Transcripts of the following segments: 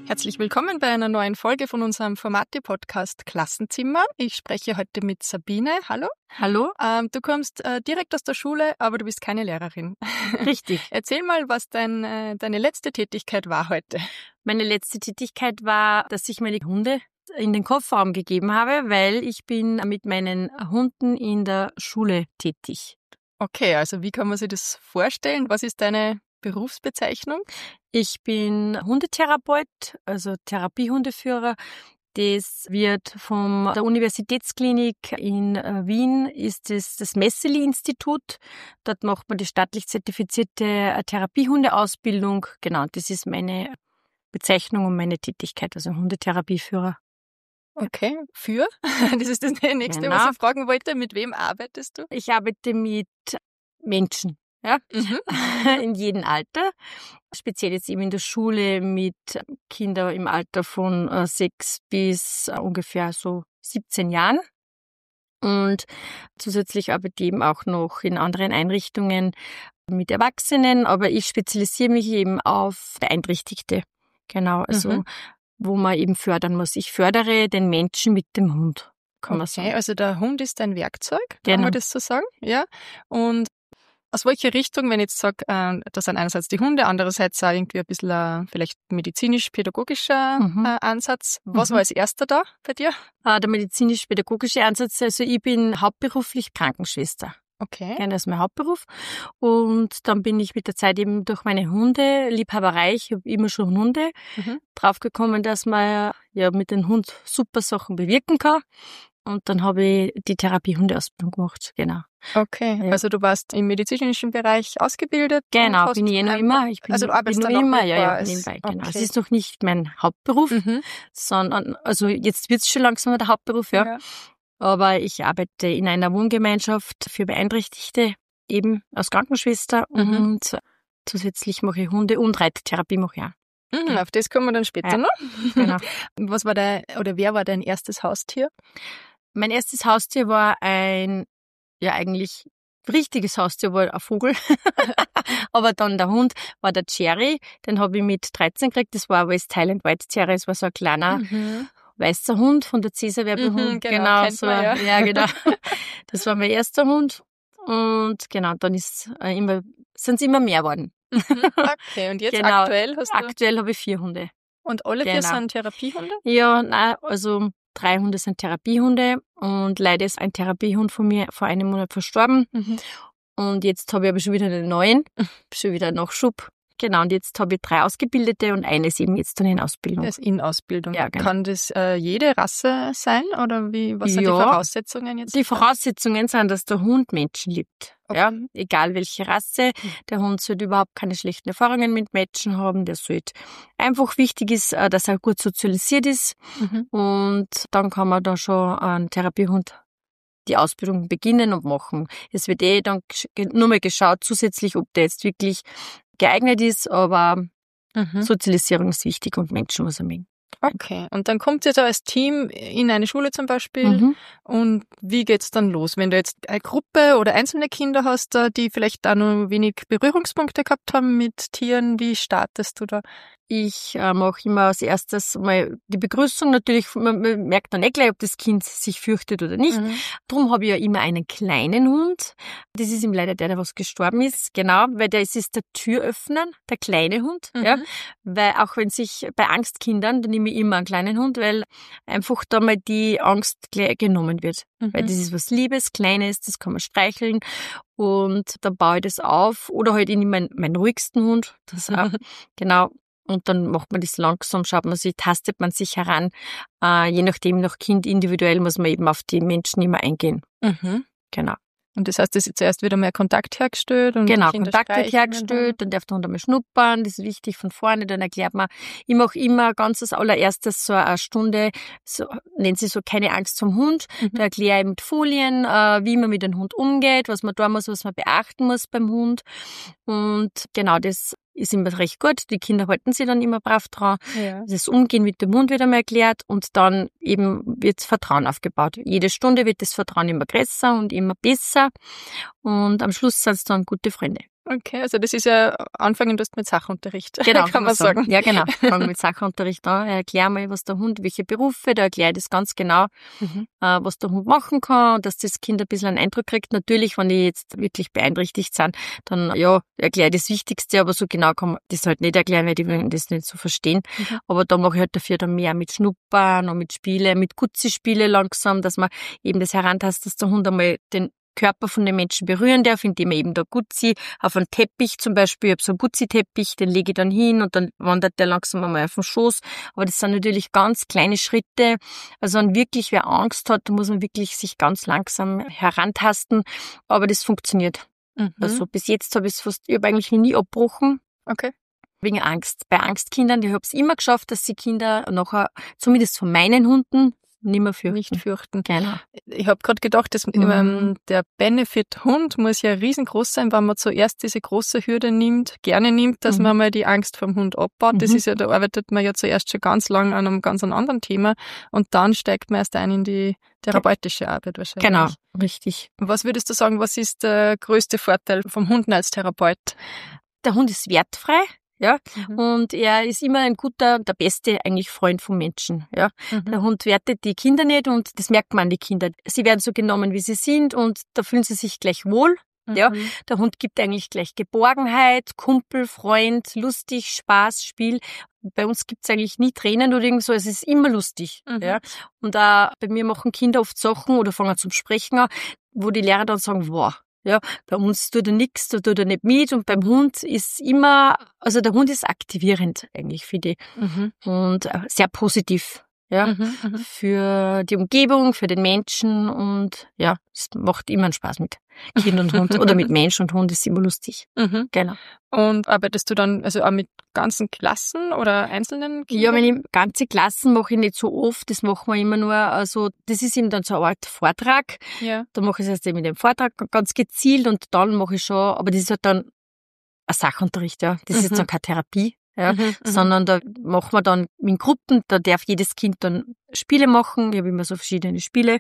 Herzlich willkommen bei einer neuen Folge von unserem Formate-Podcast Klassenzimmer. Ich spreche heute mit Sabine. Hallo. Hallo. Du kommst direkt aus der Schule, aber du bist keine Lehrerin. Richtig. Erzähl mal, was deine letzte Tätigkeit war heute. Meine letzte Tätigkeit war, dass ich meine Hunde in den Kofferraum gegeben habe, weil ich bin mit meinen Hunden in der Schule tätig. Okay, also wie kann man sich das vorstellen? Was ist deine Berufsbezeichnung? Ich bin Hundetherapeut, also Therapiehundeführer. Das wird von der Universitätsklinik in Wien, ist es das Messeli-Institut. Dort macht man die staatlich zertifizierte Therapiehundeausbildung. Genau, das ist meine Bezeichnung und meine Tätigkeit, also Hundetherapieführer. Okay, für? Das ist das nächste, Genau. was ich fragen wollte. Mit wem arbeitest du? Ich arbeite mit Menschen, ja, in jedem Alter. Speziell jetzt eben in der Schule mit Kindern im Alter von 6 bis ungefähr so 17 Jahren. Und zusätzlich arbeite ich eben auch noch in anderen Einrichtungen mit Erwachsenen, aber ich spezialisiere mich eben auf Beeinträchtigte. Genau, also wo man eben fördern muss. Ich fördere den Menschen mit dem Hund, kann man sagen. Also der Hund ist ein Werkzeug, kann Genau. man das so sagen? Ja. Und aus welcher Richtung, wenn ich jetzt sage, das sind einerseits die Hunde, andererseits auch irgendwie ein bisschen vielleicht medizinisch-pädagogischer Ansatz. Was war als erster da bei dir? Der medizinisch-pädagogische Ansatz, also ich bin hauptberuflich Krankenschwester. Okay. Das ist mein Hauptberuf. Und dann bin ich mit der Zeit eben durch meine Hundeliebhaberei, ich habe immer schon Hunde, draufgekommen, dass man ja mit dem Hund super Sachen bewirken kann. Und dann habe ich die Therapiehundeausbildung gemacht, genau. Okay, Ja. also du warst im medizinischen Bereich ausgebildet? Genau, bin ich noch immer. Also du arbeitest bin dann immer, noch ja, nebenbei, genau. Es ist noch nicht mein Hauptberuf, sondern, also jetzt wird's schon langsam der Hauptberuf, ja. Aber ich arbeite in einer Wohngemeinschaft für Beeinträchtigte, eben als Krankenschwester und zusätzlich mache ich Hunde- und Reittherapie mache ich auch. Auf das kommen wir dann später noch. Genau. Wer war dein erstes Haustier? Mein erstes Haustier war eigentlich richtiges Haustier, war ein Vogel. Aber dann der Hund war der Cherry, den habe ich mit 13 gekriegt. Das war West Highland White Terrier, das war so ein kleiner weißer Hund von der Cäsar-Werbehund. Genau, so. Man, ja. Ja, genau. Das war mein erster Hund. Und genau, dann sind es immer mehr geworden. Okay, und jetzt aktuell hast du? Aktuell habe ich 4 Hunde. Und alle 4 sind Therapiehunde? Ja, nein, also 3 Hunde sind Therapiehunde und leider ist ein Therapiehund von mir vor einem Monat verstorben. Und jetzt habe ich aber schon wieder einen neuen, schon wieder einen Nachschub. Genau, und jetzt habe ich 3 Ausgebildete und eine ist eben jetzt dann in Ausbildung. Das ist in Ausbildung. Ja, genau. Kann das jede Rasse sein oder was sind die Voraussetzungen jetzt? Die Voraussetzungen sind, dass der Hund Menschen liebt. Okay. Ja, egal welche Rasse. Der Hund sollte überhaupt keine schlechten Erfahrungen mit Menschen haben. Der sollte einfach wichtig ist, dass er gut sozialisiert ist. Und dann kann man da schon einen Therapiehund die Ausbildung beginnen und machen. Es wird dann nur mal geschaut zusätzlich, ob der jetzt wirklich geeignet ist, aber Sozialisierung ist wichtig und Menschen muss er mögen. Okay, und dann kommt ihr da als Team in eine Schule zum Beispiel und wie geht's dann los? Wenn du jetzt eine Gruppe oder einzelne Kinder hast, die vielleicht da nur wenig Berührungspunkte gehabt haben mit Tieren, wie startest du da? Ich mache immer als erstes mal die Begrüßung. Natürlich, man merkt dann nicht gleich, ob das Kind sich fürchtet oder nicht. Darum habe ich ja immer einen kleinen Hund. Das ist ihm leider der was gestorben ist. Genau, weil es ist der Türöffner, der kleine Hund. Ja, weil auch wenn sich bei Angstkindern, dann nehme ich immer einen kleinen Hund, weil einfach da mal die Angst gleich genommen wird. Weil das ist was Liebes, Kleines, das kann man streicheln. Und dann baue ich das auf. Oder halt in meinen ruhigsten Hund. Das auch, genau. Und dann macht man das langsam, tastet man sich heran. Je nachdem, nach Kind individuell muss man eben auf die Menschen immer eingehen. Genau. Und das heißt, es ist zuerst wieder mehr Kontakt hergestellt und genau, Kinder Kontakt wird hergestellt, dann darf der Hund einmal schnuppern, das ist wichtig von vorne, dann erklärt man, ich mache immer ganz als allererstes so eine Stunde, so nennen sie so keine Angst vom Hund, da erkläre ich mit Folien, wie man mit dem Hund umgeht, was man tun muss, was man beachten muss beim Hund und genau, das ist immer recht gut. Die Kinder halten sich dann immer brav dran. Ja. Das Umgehen mit dem Hund wird einmal erklärt und dann eben wird Vertrauen aufgebaut. Jede Stunde wird das Vertrauen immer größer und immer besser und am Schluss sind es dann gute Freunde. Okay, also das ist ja anfangen du mit Sachunterricht. Genau, kann man sagen. Ja, genau. Fangen mit Sachunterricht an. Erklär mal, was der Hund, welche Berufe, da erkläre ich das ganz genau, was der Hund machen kann, dass das Kind ein bisschen einen Eindruck kriegt. Natürlich, wenn die jetzt wirklich beeinträchtigt sind, dann, ja, erkläre ich das Wichtigste, aber so genau kann man das halt nicht erklären, weil die wollen das nicht so verstehen. Aber da mache ich halt dafür dann mehr mit Schnuppern und mit Spiele, mit Gutzi-Spiele langsam, dass man eben das herantastet, dass der Hund einmal den Körper von den Menschen berühren darf, indem er eben da Gutzi auf einen Teppich zum Beispiel, ich habe so einen Gutzi-Teppich, den lege ich dann hin und dann wandert der langsam einmal auf den Schoß. Aber das sind natürlich ganz kleine Schritte. Also wenn wirklich wer Angst hat, muss man wirklich sich ganz langsam herantasten. Aber das funktioniert. Also bis jetzt habe ich habe eigentlich nie abgebrochen. Okay. Wegen Angst. Bei Angstkindern, ich habe es immer geschafft, dass die Kinder nachher, zumindest von meinen Hunden, nicht fürchten. Genau. Ich habe gerade gedacht, dass der Benefit-Hund muss ja riesengroß sein, wenn man zuerst diese große Hürde gerne nimmt, dass man mal die Angst vom Hund abbaut. Das ist ja, da arbeitet man ja zuerst schon ganz lang an einem ganz anderen Thema und dann steigt man erst ein in die therapeutische Arbeit wahrscheinlich. Genau, richtig. Was würdest du sagen, was ist der größte Vorteil vom Hund als Therapeut? Der Hund ist wertfrei. Ja, und er ist immer der beste eigentlich Freund vom Menschen, ja. Der Hund wertet die Kinder nicht und das merkt man an die Kinder. Sie werden so genommen, wie sie sind und da fühlen sie sich gleich wohl, ja. Der Hund gibt eigentlich gleich Geborgenheit, Kumpel, Freund, lustig, Spaß, Spiel. Bei uns gibt's eigentlich nie Tränen oder irgend so, es ist immer lustig, ja. Und auch bei mir machen Kinder oft Sachen oder fangen zum Sprechen an, wo die Lehrer dann sagen, wow, ja, bei uns tut er nichts, da tut er nicht mit und beim Hund ist immer, also der Hund ist aktivierend eigentlich für die und sehr positiv, ja, für die Umgebung, für den Menschen und ja, es macht immer einen Spaß mit Kind und Hund oder mit Mensch und Hund ist immer lustig. Genau. Und arbeitest du dann also auch mit ganzen Klassen oder einzelnen Kindern? Ja, wenn ich ganze Klassen mache ich nicht so oft, das machen wir immer nur, also das ist eben dann so eine Art Vortrag. Ja. Da mache ich es erst eben mit dem Vortrag ganz gezielt und dann mache ich schon, aber das ist halt dann ein Sachunterricht, ja. Das ist jetzt dann keine Therapie, ja, sondern da machen wir dann in Gruppen, da darf jedes Kind dann Spiele machen. Ich habe immer so verschiedene Spiele.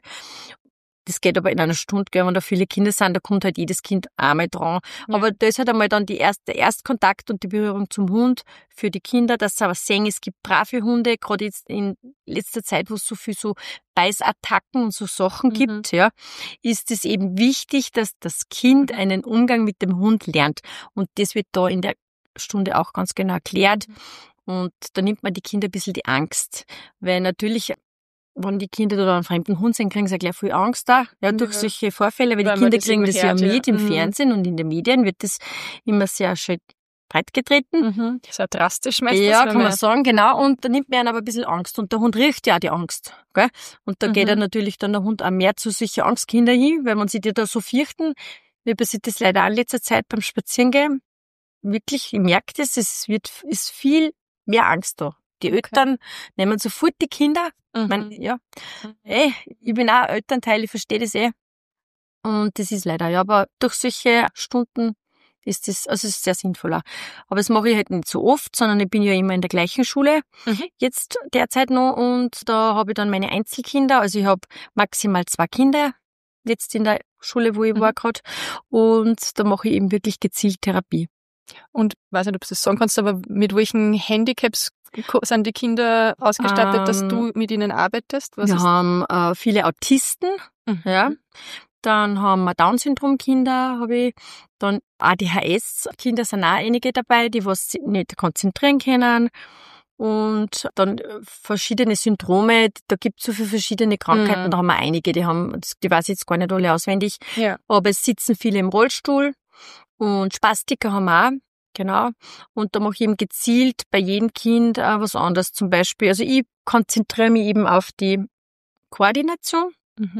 Das geht aber in einer Stunde, gell, wenn da viele Kinder sind, da kommt halt jedes Kind einmal dran. Ja. Aber da ist halt einmal dann der Erstkontakt und die Berührung zum Hund für die Kinder, dass sie aber sehen, es gibt brave Hunde, gerade jetzt in letzter Zeit, wo es so viel so Beißattacken und so Sachen gibt, ja, ist es eben wichtig, dass das Kind einen Umgang mit dem Hund lernt. Und das wird da in der Stunde auch ganz genau erklärt. Und da nimmt man die Kinder ein bisschen die Angst. Weil natürlich, wenn die Kinder da einen fremden Hund sehen, kriegen sie ja gleich viel Angst da, ja, durch solche Vorfälle, weil die Kinder kriegen das ja mit im Fernsehen und in den Medien wird das immer sehr schön breitgetreten. Sehr drastisch meistens. Ja, kann man sagen, genau. Und da nimmt man aber ein bisschen Angst. Und der Hund riecht ja auch die Angst, gell? Und da geht natürlich dann der Hund auch mehr zu solchen Angstkinder hin, weil man sich die da so fürchten. Mir passiert das leider auch in letzter Zeit beim Spazierengehen. Wirklich, ich merke das, ist viel mehr Angst da. Die Eltern nehmen sofort die Kinder. Ich mein, ja, ich bin auch Elternteil, ich verstehe das eh. Und das ist leider, ja, aber durch solche Stunden ist das, also es ist sehr sinnvoll auch. Aber das mache ich halt nicht so oft, sondern ich bin ja immer in der gleichen Schule jetzt derzeit noch und da habe ich dann meine Einzelkinder, also ich habe maximal 2 Kinder jetzt in der Schule, wo ich war gerade und da mache ich eben wirklich gezielt Therapie. Und weiß nicht, ob du das sagen kannst, aber mit welchen Handicaps sind die Kinder ausgestattet, dass du mit ihnen arbeitest? Wir haben viele Autisten, ja. Dann haben wir Down-Syndrom-Kinder, habe ich. Dann ADHS-Kinder sind auch einige dabei, die was nicht konzentrieren können. Und dann verschiedene Syndrome, da gibt es so viele verschiedene Krankheiten, da haben wir einige, die weiß ich jetzt gar nicht alle auswendig. Ja. Aber es sitzen viele im Rollstuhl. Und Spastiker haben wir auch, genau. Und da mache ich eben gezielt bei jedem Kind was anderes. Zum Beispiel, also ich konzentriere mich eben auf die Koordination.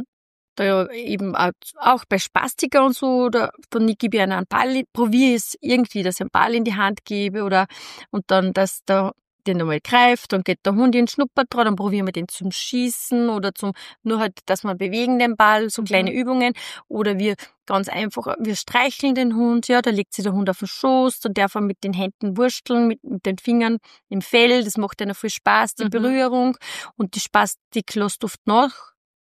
Da eben auch bei Spastiker und so, dann gebe ich einen Ball, probiere es irgendwie, dass ich einen Ball in die Hand gebe und dann, dass der den einmal greift, dann geht der Hund in den Schnupper dran, dann probieren wir den zum Schießen oder nur halt, dass wir bewegen den Ball, so kleine Übungen. Oder ganz einfach, wir streicheln den Hund, ja, da legt sich der Hund auf den Schoß, dann darf er mit den Händen wursteln, mit den Fingern im Fell, das macht einer viel Spaß, die Berührung und die Spastik lässt oft nach.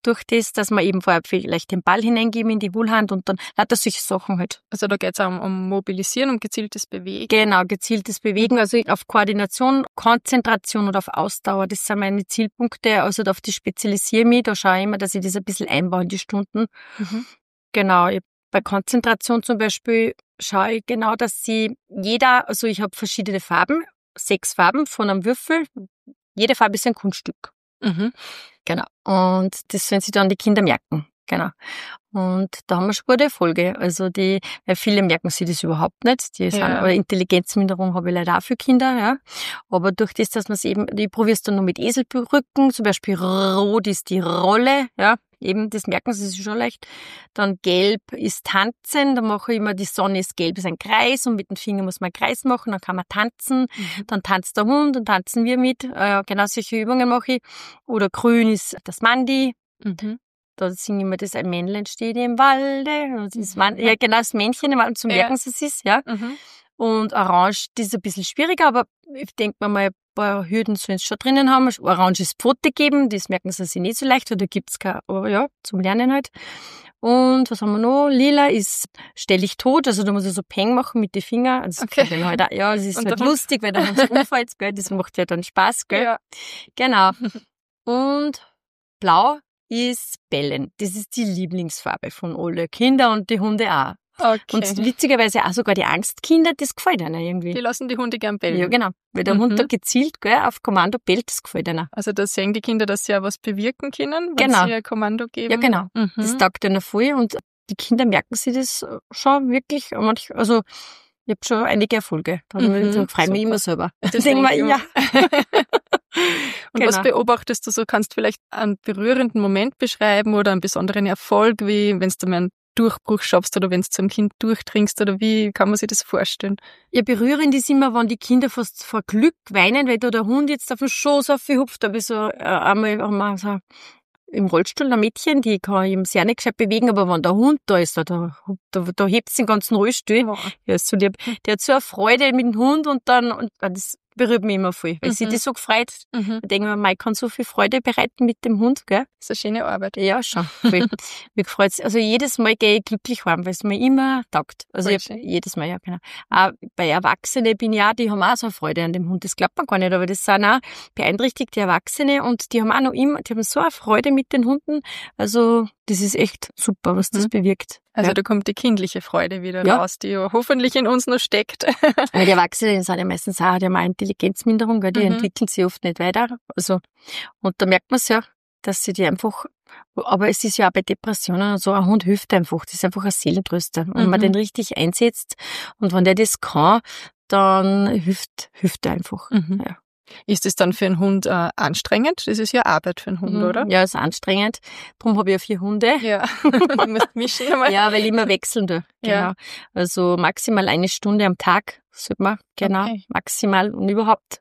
durch das, dass wir eben vorher vielleicht den Ball hineingeben in die Wohlhand und dann lauter solche Sachen halt. Also da geht's auch um Mobilisieren, um gezieltes Bewegen. Genau, gezieltes Bewegen, also auf Koordination, Konzentration und auf Ausdauer, das sind meine Zielpunkte, also auf die spezialisiere ich mich, da schaue ich immer, dass ich das ein bisschen einbaue in die Stunden. Genau, bei Konzentration zum Beispiel schaue ich genau, dass also ich habe verschiedene Farben, 6 Farben von einem Würfel, jede Farbe ist ein Kunststück. Genau. Und das sollen sich dann die Kinder merken. Genau. Und da haben wir schon gute Erfolge. Also weil viele merken sich das überhaupt nicht. Oder Intelligenzminderung habe ich leider auch für Kinder, ja. Aber durch das, dass man es eben, ich probiere es dann noch mit Eselbrücken, zum Beispiel rot ist die Rolle, ja. Eben, das merken sie sich schon leicht. Dann gelb ist tanzen, da mache ich immer, die Sonne ist gelb, ist ein Kreis und mit dem Finger muss man einen Kreis machen, dann kann man tanzen, dann tanzt der Hund und tanzen wir mit. Genau solche Übungen mache ich. Oder grün ist das Mandi. Da singe ich immer das, ein Männlein steht im Walde. Ja, genau, das Männchen im Wald, zum merken sie es, ja. Und orange, das ist ein bisschen schwieriger, aber ich denke mir mal, ein paar Hürden sollen sie schon drinnen haben. Oranges Pfote geben, das merken sie sich nicht so leicht, oder gibt's kein, aber ja, zum Lernen halt. Und was haben wir noch? Lila ist, stell ich tot, also da muss ich so Peng machen mit den Fingern. Also halt auch, ja, das ist halt lustig, weil der Hund so umfällt, gell, das macht ja dann Spaß, gell. Ja. Genau. Und blau ist Bellen. Das ist die Lieblingsfarbe von alle Kinder und die Hunde auch. Okay. Und witzigerweise auch sogar die Angstkinder, das gefällt ihnen irgendwie. Die lassen die Hunde gern bellen. Ja, genau. Weil der Hund da gezielt, gell, auf Kommando bellt, das gefällt ihnen. Also da sehen die Kinder, dass sie ja was bewirken können, wenn sie ein Kommando geben. Ja, genau. Das taugt ihnen voll und die Kinder merken sich das schon wirklich. Also ich habe schon einige Erfolge. Da freue ich mich immer selber. Das denke ich ja. Und was beobachtest du so? Kannst du vielleicht einen berührenden Moment beschreiben oder einen besonderen Erfolg, wie wenn du mal einen Durchbruch schaffst oder wenn du zum Kind durchdringst oder wie kann man sich das vorstellen? Ja, berührend ist immer, wenn die Kinder fast vor Glück weinen, weil da der Hund jetzt auf den Schoß aufhupft. Da habe ich so einmal haben wir so im Rollstuhl ein Mädchen, die kann eben sehr nicht gescheit bewegen, aber wenn der Hund da ist, da hebt sie den ganzen Rollstuhl. Ja, ist so lieb. Der hat so eine Freude mit dem Hund und das berührt mich immer voll, weil sie das so gefreut. Ich denke mir, ich kann so viel Freude bereiten mit dem Hund, gell? Das ist eine schöne Arbeit. Ja, schon. Voll. Mir gefreut's. Also jedes Mal gehe ich glücklich heim, weil es mir immer taugt. Also jedes Mal, ja, genau. Auch bei Erwachsenen bin ich auch, die haben auch so eine Freude an dem Hund. Das glaubt man gar nicht, aber das sind auch beeinträchtigte Erwachsene und die haben auch noch immer, die haben so eine Freude mit den Hunden. Also das ist echt super, was das bewirkt. Also da kommt die kindliche Freude wieder raus, die hoffentlich in uns noch steckt. Weil die Erwachsenen sind ja meistens auch, die haben eine Intelligenzminderung, gell? Die entwickeln sich oft nicht weiter. Also, und da merkt man es ja, dass sie die einfach, aber es ist ja auch bei Depressionen und so, ein Hund hilft einfach, das ist einfach ein Seelentröster. Wenn man den richtig einsetzt und wenn der das kann, dann hilft er einfach. Ja. Ist es dann für einen Hund anstrengend? Das ist ja Arbeit für einen Hund, oder? Ja, ist anstrengend. Darum habe ich ja 4 Hunde. Ja, du musst mischen einmal. Ja, weil ich immer wechseln tue. Genau. Ja. Also maximal 1 Stunde am Tag sollte man, genau, maximal und überhaupt.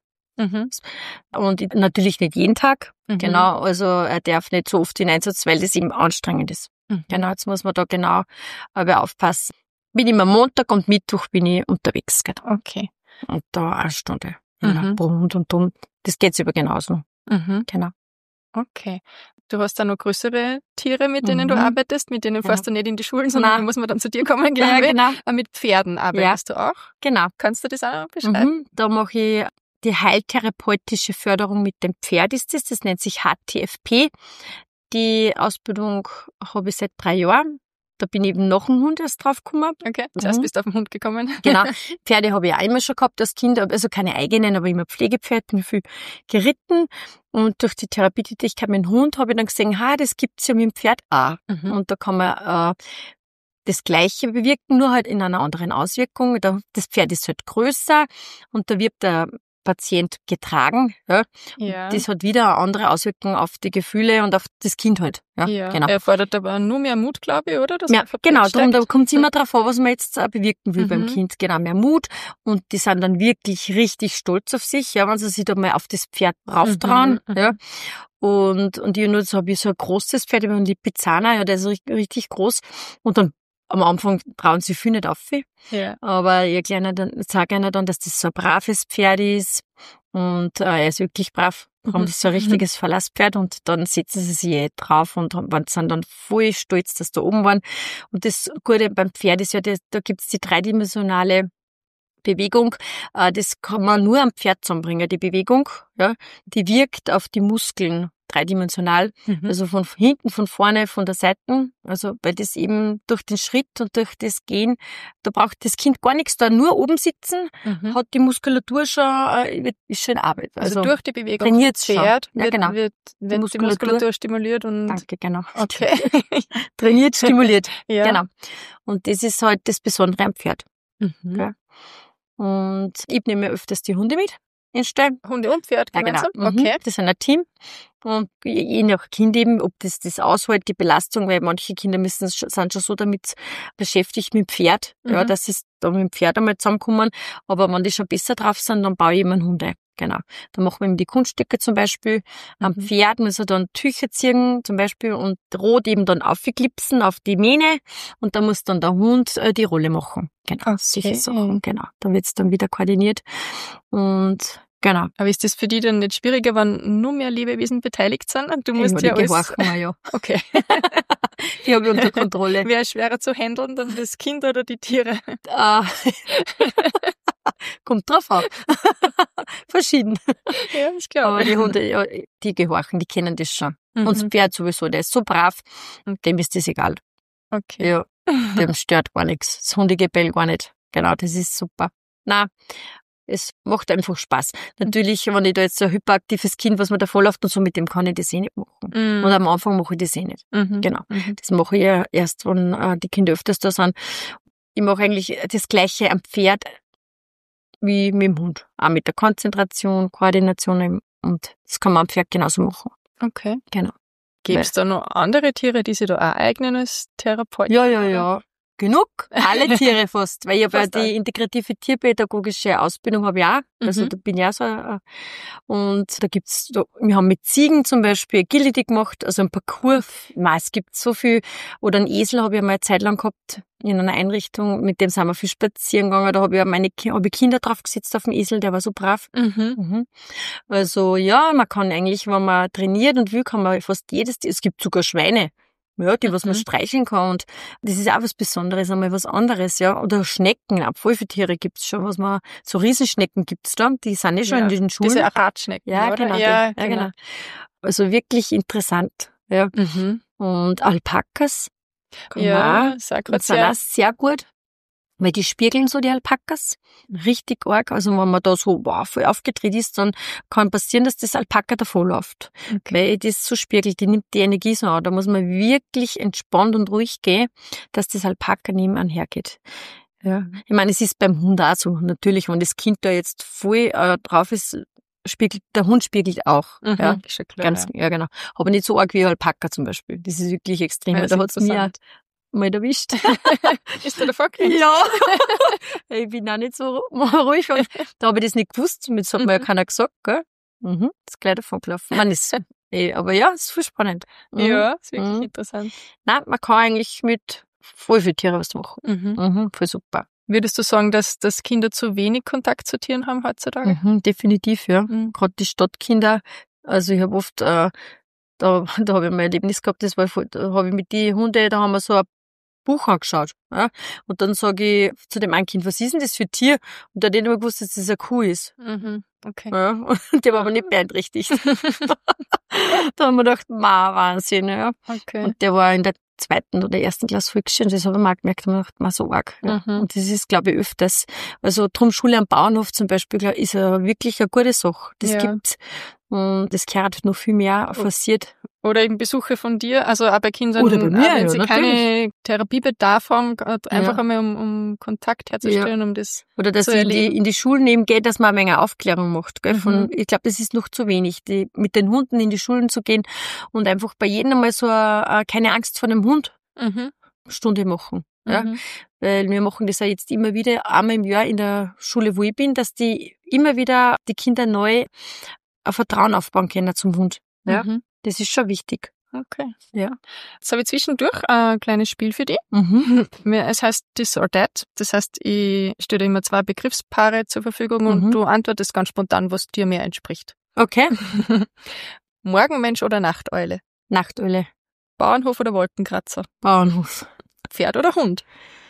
Und natürlich nicht jeden Tag. Genau, also er darf nicht so oft in Einsatz, weil das eben anstrengend ist. Genau, jetzt muss man da genau aber aufpassen. Bin immer Montag und Mittwoch bin ich unterwegs. Genau. Okay. Und da 1 Stunde. Rund und um. Das geht's über genauso. Genau. Okay. Du hast da noch größere Tiere, mit denen du arbeitest, mit denen fährst du nicht in die Schulen, sondern muss man dann zu dir kommen, glaube ich. Ja, genau. Mit Pferden arbeitest du auch? Genau. Kannst du das auch beschreiben? Da mache ich die heiltherapeutische Förderung mit dem Pferd ist das. Das nennt sich HTFP. Die Ausbildung habe ich seit 3 Jahren. Da bin ich eben noch ein Hund erst draufgekommen. Okay, zuerst bist du auf den Hund gekommen. Genau. Pferde habe ich auch immer schon gehabt als Kind, also keine eigenen, aber immer Pflegepferde, bin viel geritten. Und durch die Therapietätigkeit mit dem Hund habe ich dann gesehen, das gibt's ja mit dem Pferd auch. Und da kann man das Gleiche bewirken, nur halt in einer anderen Auswirkung. Das Pferd ist halt größer und da wird der Patient getragen. Ja. Das hat wieder eine andere Auswirkung auf die Gefühle und auf das Kind halt. Ja. Genau. Er fordert aber nur mehr Mut, glaube ich, oder? Ja, genau, da kommt es immer drauf an, was man jetzt bewirken will beim Kind. Genau, mehr Mut. Und die sind dann wirklich richtig stolz auf sich, ja, wenn sie sich da mal auf das Pferd rauftrauen. Ja. Und ich habe ich so ein großes Pferd, ein Lipizzaner, ja, der ist richtig groß. Und dann am Anfang trauen sie viel nicht auf. Ja. Aber ich sage ihnen dann, dass das so ein braves Pferd ist. Und er ist wirklich brav. Das ist so ein richtiges Verlasspferd und dann setzen sie sich drauf und sind dann voll stolz, dass da oben waren. Und das Gute beim Pferd ist ja, da gibt's die dreidimensionale Bewegung. Das kann man nur am Pferd zusammenbringen, die Bewegung. Ja, die wirkt auf die Muskeln dreidimensional. Also von hinten, von vorne, von der Seite. Also, weil das eben durch den Schritt und durch das Gehen, da braucht das Kind gar nichts da, nur oben sitzen, hat die Muskulatur schon, ist schon Arbeit. Also durch die Bewegung trainiert Pferd schon. Ja, genau. wird die Muskulatur stimuliert und... Danke, genau. Okay. Trainiert, stimuliert. Ja. Genau. Und das ist halt das Besondere am Pferd. Mhm. Und ich nehme öfters die Hunde mit ins Stall. Hunde und Pferd gemeinsam? Ja, genau. Okay. Das sind ein Team. Und je nach Kind eben, ob das aushält, die Belastung, weil manche Kinder sind schon so damit beschäftigt mit dem Pferd, ja, dass sie da mit dem Pferd einmal zusammenkommen. Aber wenn die schon besser drauf sind, dann baue ich immer einen Hund ein. Genau. Dann machen wir eben die Kunststücke zum Beispiel. Am Pferd muss er dann Tücher ziehen zum Beispiel und rot eben dann aufklipsen auf die Mähne und da muss dann der Hund die Rolle machen. Genau, solche Sachen. Genau. Da wird's dann wieder koordiniert und genau. Aber ist das für die dann nicht schwieriger, wenn nur mehr Lebewesen beteiligt sind? Und du musst ja alles... Gehorchen wir, ja. Okay. Die habe ich unter Kontrolle. Wer ist schwerer zu handeln, dann das Kind oder die Tiere? Kommt drauf an. Verschieden. Ja, ich glaube. Aber die Hunde, ja, die gehorchen, die kennen das schon. Und das Pferd sowieso, der ist so brav, dem ist das egal. Okay. Ja, dem stört gar nichts. Das Hundegebell gar nicht. Genau, das ist super. Na, es macht einfach Spaß. Natürlich, wenn ich da jetzt so ein hyperaktives Kind, was mir da vorläuft und so, mit dem kann ich das eh nicht machen. Und am Anfang mache ich das eh nicht. Genau. Das mache ich ja erst, wenn die Kinder öfters da sind. Ich mache eigentlich das Gleiche am Pferd wie mit dem Hund. Auch mit der Konzentration, Koordination und das kann man am Pferd genauso machen. Okay. Genau. Gibt es da noch andere Tiere, die sich da auch eignen als Therapeut? Ja. Genug. Alle Tiere fast. Weil ich habe ja die integrative tierpädagogische Ausbildung habe ich auch. Also da bin ich auch so. Und da gibt's, wir haben mit Ziegen zum Beispiel Agility gemacht, also ein Parcours. Es gibt so viel. Oder einen Esel habe ich einmal eine Zeit lang gehabt in einer Einrichtung. Mit dem sind wir viel spazieren gegangen. Da habe ich Kinder drauf gesetzt auf dem Esel, der war so brav. Also ja, man kann eigentlich, wenn man trainiert und will, kann man fast jedes Tier. Es gibt sogar Schweine. Ja, die, was man streicheln kann. Und das ist auch was Besonderes, einmal was anderes, ja. Oder Schnecken, auch voll viele Tiere gibt's schon, so Riesenschnecken gibt's da, die sind ja schon in den Schulen. Diese Ratschnecken, ja, oder? Genau, ja, genau. Also wirklich interessant, ja. Und Alpakas, sag sind auch sehr gut. Weil die spiegeln so die Alpakas richtig arg. Also wenn man da so voll aufgedreht ist, dann kann passieren, dass das Alpaka davonläuft. Okay. Weil das so spiegelt, die nimmt die Energie so an. Da muss man wirklich entspannt und ruhig gehen, dass das Alpaka nebenan hergeht. Ja. Ich meine, es ist beim Hund auch so. Natürlich, wenn das Kind da jetzt voll drauf ist, der Hund spiegelt auch. Ja, ist schon klar. Ja, genau. Aber nicht so arg wie Alpaka zum Beispiel. Das ist wirklich extrem. Ja, da hat's mir mal erwischt. Ist der davor gekriegt? Ja. Ich bin auch nicht so ruhig. Und da habe ich das nicht gewusst. Jetzt hat mir ja keiner gesagt, gell? Das ist gleich davon gelaufen. Aber ja, es ist voll spannend. Ja, ist wirklich interessant. Nein, man kann eigentlich mit voll viel Tieren was machen. Voll super. Würdest du sagen, dass Kinder zu wenig Kontakt zu Tieren haben heutzutage? Definitiv, ja. Gerade die Stadtkinder. Also ich habe oft, da habe ich mein Erlebnis gehabt, da habe ich mit den Hunden, da haben wir so ein Buch angeschaut. Ja? Und dann sage ich zu dem einen Kind, was ist denn das für ein Tier? Und der hat nicht immer gewusst, dass das eine Kuh ist. Okay. Ja? Und der war aber nicht beeinträchtigt. Da haben wir gedacht, Wahnsinn. Ja? Okay. Und der war in der 2. oder 1. Klasse Volksschule, das habe ich mal gemerkt, und gedacht, so arg. Ja. Und das ist, glaube ich, öfters. Also drum Schule am Bauernhof zum Beispiel, ist ja wirklich eine gute Sache. Das gibt's. Und das gehört noch viel mehr forciert. Oder eben Besuche von dir, also auch bei Kindern, oder bei mir, wenn sie natürlich. keine Therapiebedarf haben, einfach einmal um Kontakt herzustellen, um das oder dass zu sie erleben. in die Schulen eben geht, dass man eine Menge Aufklärung macht. Gell? Ich glaube, das ist noch zu wenig, mit den Hunden in die Schulen zu gehen und einfach bei jedem einmal so keine Angst vor einem Hund Stunde machen. Ja? Weil wir machen das ja jetzt immer wieder, einmal im Jahr in der Schule, wo ich bin, dass die immer wieder die Kinder neu ein Vertrauen aufbauen können zum Hund. Ja? Das ist schon wichtig. Okay. Ja. Jetzt habe ich zwischendurch ein kleines Spiel für dich. Es heißt This or That. Das heißt, ich stelle dir immer 2 Begriffspaare zur Verfügung und du antwortest ganz spontan, was dir mehr entspricht. Okay. Morgenmensch oder Nachteule? Nachteule. Bauernhof oder Wolkenkratzer? Bauernhof. Pferd oder Hund?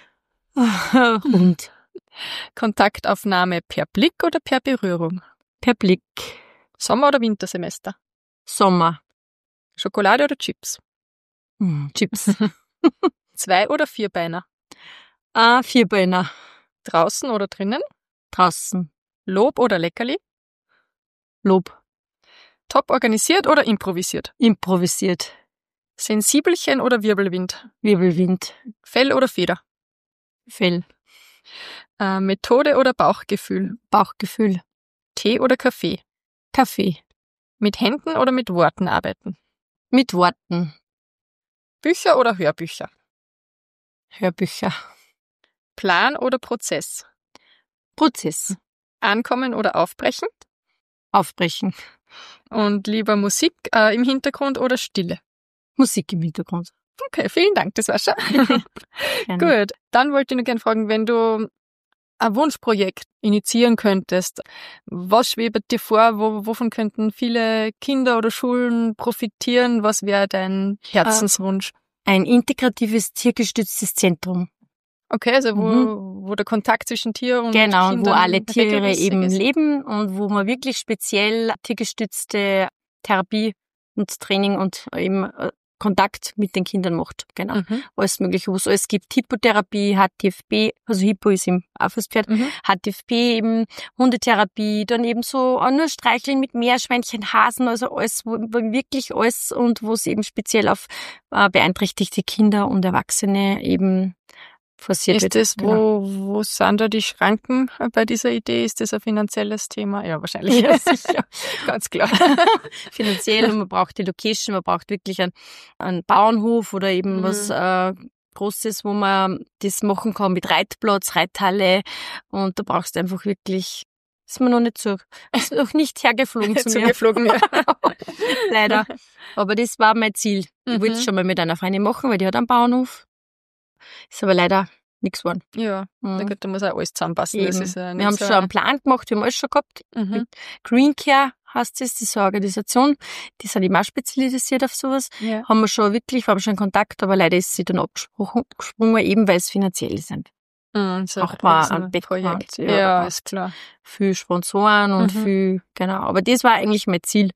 Hund. Kontaktaufnahme per Blick oder per Berührung? Per Blick. Sommer- oder Wintersemester? Sommer. Schokolade oder Chips? Chips. 2- oder Vierbeiner? 4-Beiner. Draußen oder drinnen? Draußen. Lob oder Leckerli? Lob. Top organisiert oder improvisiert? Improvisiert. Sensibelchen oder Wirbelwind? Wirbelwind. Fell oder Feder? Fell. Methode oder Bauchgefühl? Bauchgefühl. Tee oder Kaffee? Kaffee. Mit Händen oder mit Worten arbeiten? Mit Worten. Bücher oder Hörbücher? Hörbücher. Plan oder Prozess? Prozess. Ankommen oder aufbrechen? Aufbrechen. Und lieber Musik im Hintergrund oder Stille? Musik im Hintergrund. Okay, vielen Dank, das war schon. Gut, dann wollte ich nur gerne fragen, wenn du ein Wunschprojekt initiieren könntest, was schwebt dir vor, wovon könnten viele Kinder oder Schulen profitieren? Was wäre dein Herzenswunsch? Ein integratives, tiergestütztes Zentrum. Okay, also wo der Kontakt zwischen Tier und Genau, Kindern wo alle Tiere regelmäßig eben ist. leben und wo man wirklich speziell tiergestützte Therapie und Training und eben Kontakt mit den Kindern macht. Genau. Alles Mögliche, wo es alles gibt. Hippotherapie, HTFP, also Hippo ist eben auch fürs Pferd, HTFP eben, Hundetherapie, dann eben so nur Streicheln mit Meerschweinchen, Hasen, also alles, wo wirklich alles und wo es eben speziell auf beeinträchtigte Kinder und Erwachsene eben forciert wird. Ist das, wo sind da die Schranken bei dieser Idee? Ist das ein finanzielles Thema? Ja, wahrscheinlich. Ja, sicher. Ganz klar. Finanziell, man braucht die Location, man braucht wirklich einen Bauernhof oder eben was Großes, wo man das machen kann mit Reitplatz, Reithalle und da brauchst du einfach wirklich, ist mir noch nicht hergeflogen zu mir. Zugeflogen, ja. Leider. Aber das war mein Ziel. Ich wollte es schon mal mit einer Freundin machen, weil die hat einen Bauernhof. Ist aber leider nichts geworden. Ja, da muss auch alles zusammenpassen. Das ist wir haben schon einen Plan gemacht, wir haben alles schon gehabt. Mit Green Care heißt es, das ist eine Organisation, die sind eben auch spezialisiert auf sowas. Ja. Haben wir schon in Kontakt, aber leider ist sie dann abgesprungen, eben weil es finanziell sind. So auch mal ein Projekt. Ja, ist klar. Viel Sponsoren und viel, genau. Aber das war eigentlich mein Ziel,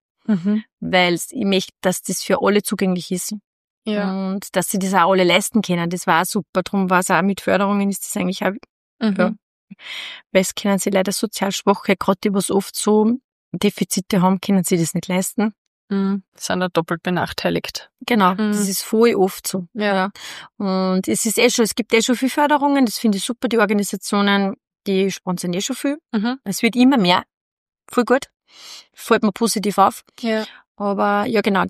weil ich möchte, dass das für alle zugänglich ist. Ja. Und dass sie das auch alle leisten können. Das war auch super. Darum war es auch mit Förderungen ist das eigentlich auch, ja. Weil es können sie leider sozial Schwache, gerade die was oft so Defizite haben, können sie das nicht leisten. Sind da doppelt benachteiligt. Genau, das ist voll oft so. Ja. Und es gibt schon viel Förderungen, das finde ich super. Die Organisationen, die sponsern schon viel. Es wird immer mehr. Voll gut. Fällt mir positiv auf. Ja. Aber ja, genau,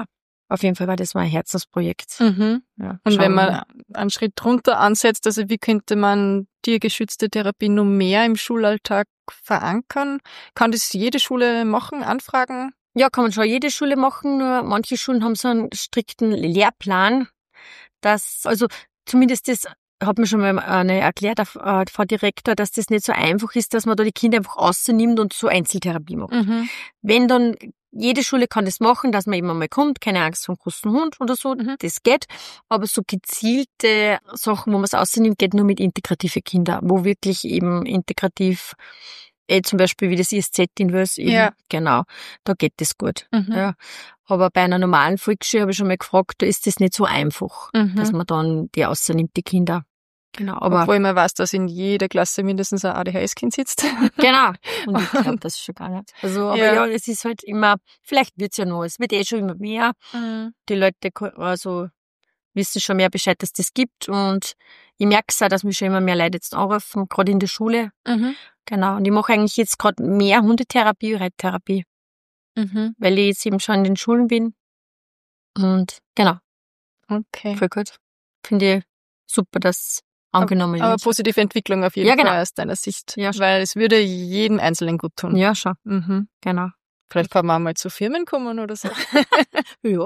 auf jeden Fall war das ein Herzensprojekt. Ja, und wenn man einen Schritt drunter ansetzt, also wie könnte man tiergeschützte Therapie noch mehr im Schulalltag verankern? Kann das jede Schule machen, anfragen? Ja, kann man schon jede Schule machen, nur manche Schulen haben so einen strikten Lehrplan, also zumindest das hat mir schon mal eine erklärt, Frau Direktor, dass das nicht so einfach ist, dass man da die Kinder einfach rausnimmt und so Einzeltherapie macht. Wenn dann jede Schule kann das machen, dass man eben einmal kommt, keine Angst vor einem großen Hund oder so, das geht. Aber so gezielte Sachen, wo man es rausnimmt, geht nur mit integrative Kindern, wo wirklich eben integrativ, zum Beispiel wie das ISZ-Inverse eben, genau, da geht das gut. Ja. Aber bei einer normalen Volksschule habe ich schon mal gefragt, da ist das nicht so einfach, dass man dann die rausnimmt, die Kinder. Genau, aber obwohl man weiß, dass in jeder Klasse mindestens ein ADHS-Kind sitzt. Genau. Und ich glaube, das ist schon gar nicht. Also, aber ja, es ist halt immer, vielleicht wird's ja noch, es wird schon immer mehr. Die Leute, also, wissen schon mehr Bescheid, dass das gibt und ich merke es auch, dass mich schon immer mehr Leute jetzt anrufen, gerade in der Schule. Genau. Und ich mache eigentlich jetzt gerade mehr Hundetherapie, Reittherapie. Weil ich jetzt eben schon in den Schulen bin. Und, genau. Okay. Voll gut. Finde ich super, dass angenommen wird. Aber positive Entwicklung auf jeden Fall aus deiner Sicht. Ja, weil es würde jedem Einzelnen gut tun. Ja, schon. Genau. Vielleicht kann man auch mal zu Firmen kommen oder so. Ja.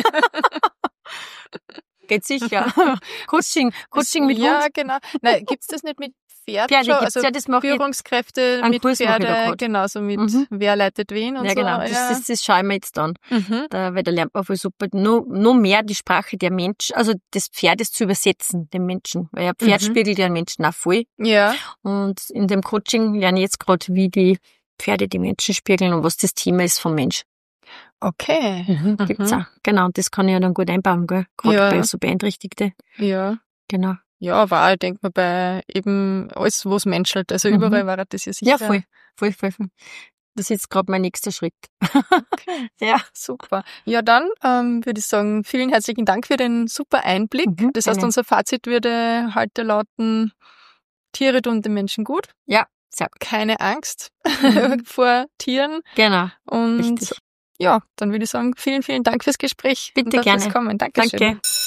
Geht sicher. Coaching mit Ja, Hund. genau. Nein, gibt's das nicht mit Pferden Pferde schon? gibt's, Also ja, das mache ich. Führungskräfte Einen mit Kurs mache ich da Pferde, grad. genauso mit wer leitet wen und Ja, so. genau. Das schaue ich mir jetzt an. Weil da lernt man voll super. Noch mehr die Sprache der Menschen, also des Pferdes zu übersetzen, dem Menschen. Weil ein Pferd spiegelt ja den Menschen auch voll. Ja. Und in dem Coaching lerne ich jetzt gerade, wie die Pferde die Menschen spiegeln und was das Thema ist vom Mensch. Okay. Gibt's auch. Genau, und das kann ich ja dann gut einbauen, gell? Gerade bei so Beeinträchtigten. Ja. Genau. Ja, aber auch, denkt man, bei eben alles, wo es menschelt. Also überall war das ja sicher. Ja, voll. Das ist jetzt gerade mein nächster Schritt. Okay. Ja. Super. Ja, dann würde ich sagen, vielen herzlichen Dank für den super Einblick. Das heißt, unser Fazit würde heute lauten, Tiere tun den Menschen gut. Ja, sehr gut. Keine Angst vor Tieren. Genau. Und richtig. Ja, dann würde ich sagen, vielen, vielen Dank fürs Gespräch. Bitte und gerne. Fürs Kommen. Dankeschön. Danke.